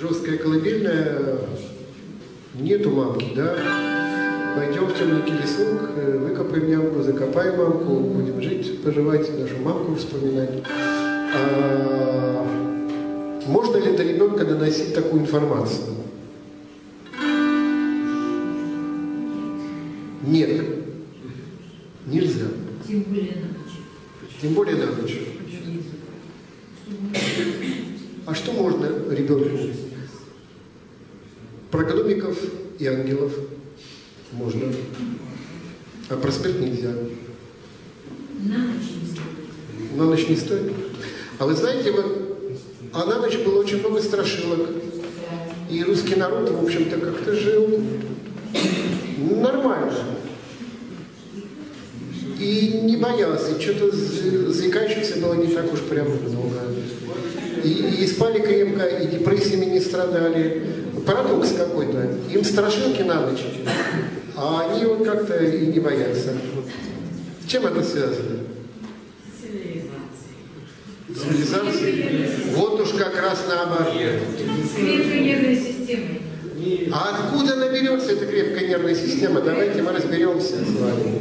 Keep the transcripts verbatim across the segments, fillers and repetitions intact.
жесткая колыбельная, нету мамки, да? Пойдем в темненький лесок, выкопаем ямку, закопаем мамку, будем жить, поживать, нашу мамку вспоминать. А можно ли до ребенка доносить такую информацию? Нет. Нельзя. Тем более на ночь. Тем более на ночь. А что можно ребенку? Про гномиков и ангелов можно. А про смерть нельзя. На ночь не стоит. На ночь не стоит? А вы знаете, вот, а на ночь было очень много страшилок. И русский народ, в общем-то, как-то жил нормально. И не боялся, и что-то заикающихся было не так уж прям много. И, и спали крепко, и депрессиями не страдали. Парадокс какой-то. Им страшилки на ночь, а они вот как-то и не боятся. С чем это связано? Цивилизацией. Вот уж как раз наоборот. С крепкой нервной системой. А откуда наберется эта крепкая нервная система? Давайте мы разберемся с вами.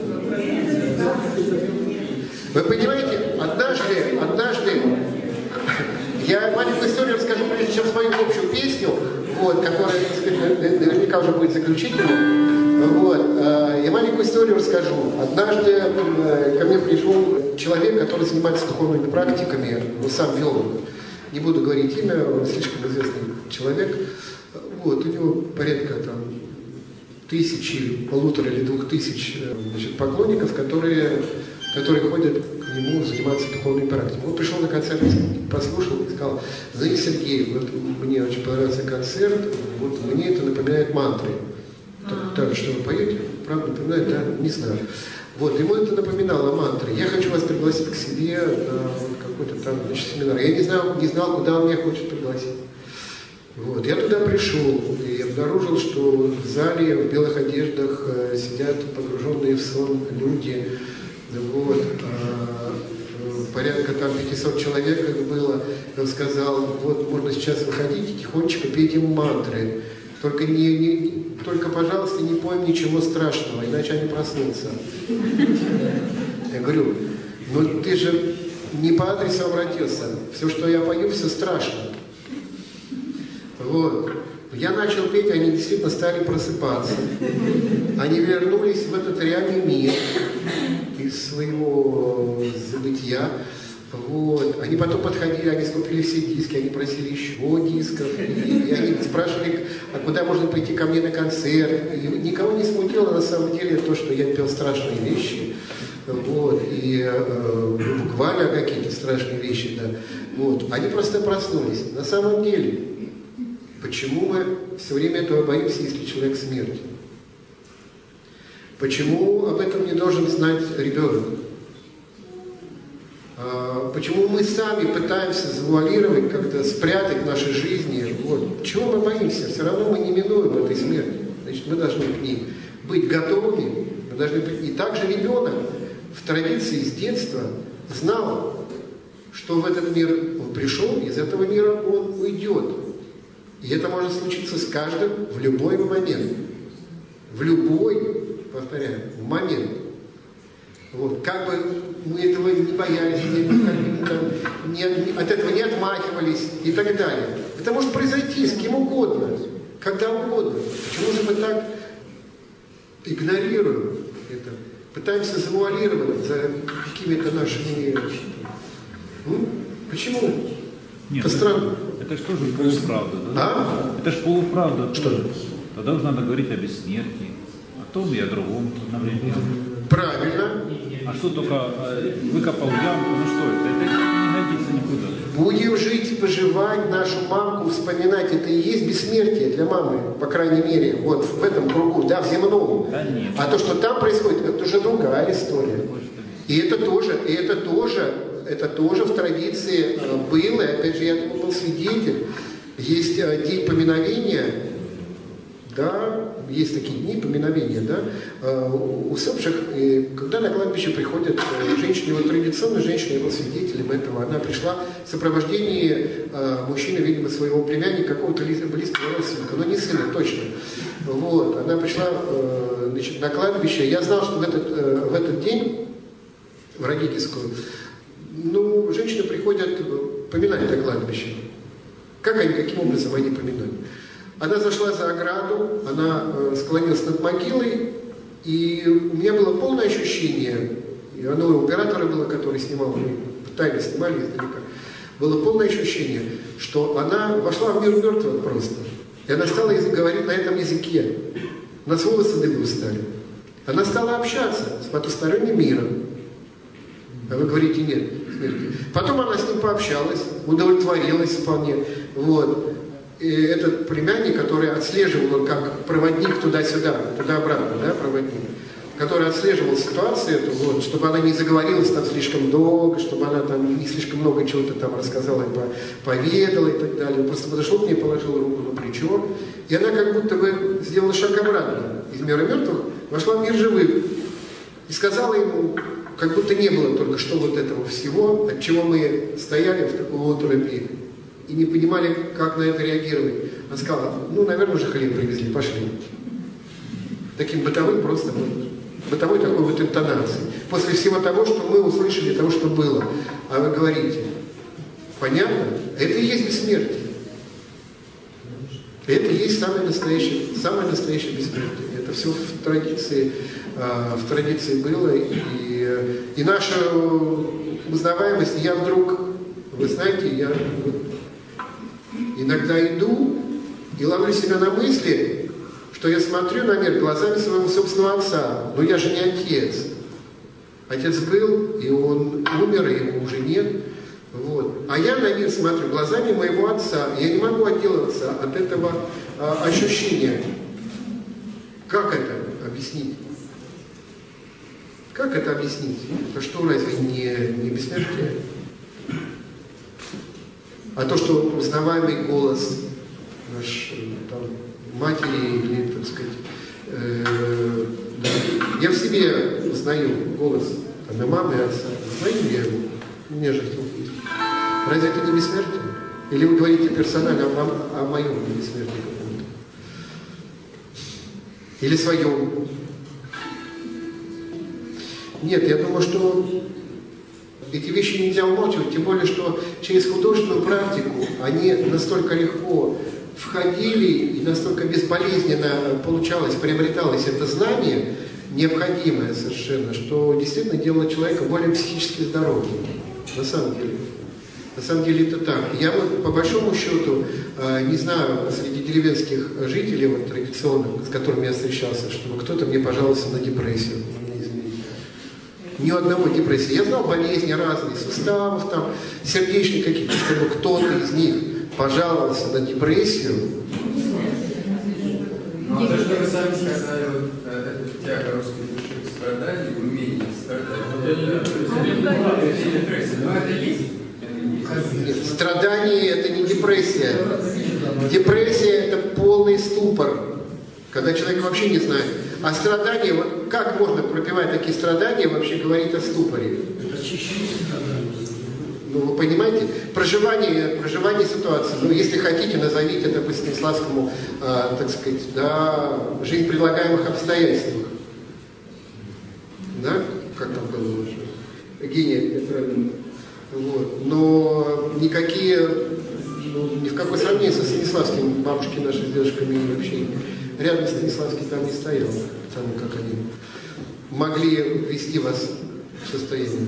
Вы понимаете, однажды, однажды, я маленькую историю расскажу, прежде чем свою общую песню, вот, которая, так сказать, наверняка уже будет заключительной. Вот, я маленькую историю расскажу. Однажды ко мне пришел человек, который занимается духовными практиками, он сам вел, не буду говорить имя, он слишком известный человек. Вот, у него порядка там тысячи, полутора или двух тысяч значит, поклонников, которые, которые ходят к нему заниматься духовными практиками. Он пришел на концерт, послушал и сказал: знаете, Сергей, вот мне очень понравился концерт, вот мне это напоминает мантры. Так, так, что вы поете? Правда напоминает? Да? Не знаю. Вот, ему это напоминало мантры. Я хочу вас пригласить к себе на какой-то там значит, семинар. Я не знал, не знал, куда он меня хочет пригласить. Вот. Я туда пришел и обнаружил, что в зале в белых одеждах э, сидят погруженные в сон люди. Вот. А, порядка там пятьсот человек их было. Он сказал: вот можно сейчас выходить и тихонечко петь им мантры. Только, не, не, только, пожалуйста, не поем ничего страшного, иначе они проснутся. Я говорю: ну ты же не по адресу обратился. Все, что я пою, все страшно. Вот. Я начал петь, они действительно стали просыпаться. Они вернулись в этот реальный мир из своего забытия. Вот. Они потом подходили, они скупили все диски, они просили еще дисков. И, и они спрашивали, а куда можно пойти ко мне на концерт. И никого не смутило на самом деле то, что я пел страшные вещи. Вот. И э, буквально какие-то страшные вещи. Да. Вот. Они просто проснулись. На самом деле, почему мы все время этого боимся, если человек смертен? Почему об этом не должен знать ребенок? Почему мы сами пытаемся завуалировать, как-то спрятать наши жизни? Вот. Чего мы боимся? Все равно мы не минуем этой смерти. Значит, мы должны к ней быть готовыми. Мы должны быть... И также ребенок в традиции с детства знал, что в этот мир он пришел, из этого мира он уйдет. И это может случиться с каждым в любой момент. В любой, повторяю, момент. Вот. Как бы мы этого не боялись, не, не, от этого не отмахивались и так далее. Это может произойти с кем угодно, когда угодно. Почему же мы так игнорируем это? Пытаемся завуалировать за какими-то нашими... Ну, почему? Нет, это странно. Это же тоже полуправда. Да? А? Это же полуправда. Что? Тоже. Тогда уж надо говорить о бессмертии, о том и о другом. Например. Правильно. А что только выкопал ямку, ну что это? Это не годится никуда. Будем жить, поживать, нашу мамку вспоминать. Это и есть бессмертие для мамы, по крайней мере, вот в этом кругу, да, в земном. Да нет. А то, что там происходит, это уже другая история. И это тоже, и это тоже, это тоже в традиции было. Опять же, я тому был свидетель. Есть день поминовения, да, есть такие дни, поминовения, да, усопших, и когда на кладбище приходят женщины, вот традиционно женщина, я был свидетелем этого, она пришла в сопровождении мужчины, видимо, своего племянника, какого-то близкого родственника, но не сына, точно. Вот, она пришла, значит, на кладбище, я знал, что в этот, в этот день, в родительскую, ну, женщины приходят поминать на кладбище. Как они, каким образом они поминают? Она зашла за ограду, она э, склонилась над могилой, и у меня было полное ощущение, и оно у оператора было, который снимал, мы тайно снимали издалека, было полное ощущение, что она вошла в мир мертвых просто. И она стала говорить на этом языке. У нас волосы дыбом стали. Она стала общаться с потусторонним миром. А вы говорите, нет, смерти. Потом она с ним пообщалась, удовлетворилась вполне. Вот. И этот племянник, который отслеживал, как проводник туда-сюда, туда-обратно, да, проводник, который отслеживал ситуацию эту, вот, чтобы она не заговорилась там слишком долго, чтобы она там не слишком много чего-то там рассказала, поведала и так далее. Он просто подошел к ней, положил руку на плечо, и она как будто бы сделала шаг обратно из мира мертвых, вошла в мир живых и сказала ему, как будто не было только что вот этого всего, от чего мы стояли в таком отрубе и не понимали, как на это реагировать. Она сказала, ну, наверное, уже хлеб привезли, пошли. Таким бытовым просто, вот, бытовой такой вот интонацией. После всего того, что мы услышали, того, что было. А вы говорите, понятно? Это и есть бессмертие. Это и есть самое настоящее, самое настоящее бессмертие. Это все в традиции, в традиции было. И, и наша узнаваемость, я вдруг, вы знаете, я иногда иду и ловлю себя на мысли, что я смотрю на мир глазами своего собственного отца. Но я же не отец. Отец был, и он умер, и его уже нет. Вот. А я на мир смотрю глазами моего отца. Я не могу отделаться от этого а, ощущения. Как это объяснить? Как это объяснить? Это что, разве не, не бессмертие? А то, что узнаваемый голос наш, там, матери или, так сказать, э, да. Я в себе узнаю голос там, и мамы, и отца. Узнаю я его? Мне же есть. Разве это не бессмертие? Или вы говорите персонально о, о моем бессмертии каком-то? Или своем? Нет, я думаю, что эти вещи нельзя умалчивать, тем более, что через художественную практику они настолько легко входили и настолько безболезненно получалось, приобреталось это знание, необходимое совершенно, что действительно делало человека более психически здоровым. На самом деле. На самом деле это так. Я вот по большому счету не знаю среди деревенских жителей вот, традиционных, с которыми я встречался, чтобы кто-то мне пожаловался на депрессию. Ни одного депрессии. Я знал болезни разные, суставов, там, сердечные какие-то, чтобы кто-то из них пожаловался на депрессию. Ну, то, что вы сами сказали, вот, это тяга русской души к страданию, умение страдать. Нет, страдание – это не депрессия. Депрессия – это полный ступор, когда человек вообще не знает. А страдание, вот как можно, пропивая такие страдания, вообще говорить о ступоре? Это очищение страдания. Ну, вы понимаете, проживание, проживание ситуации, ну, если хотите, назовите это по Станиславскому, э, так сказать, да, жизнь предлагаемых обстоятельствах. Да? Как там было уже? Гения, это правильно. Вот. Но никакие, ну, ни в какое сравнение со Станиславским бабушки наши с дедушками вообще рядом Станиславский там не стоял, потому как они могли ввести вас в состояние.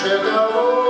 наше дорога.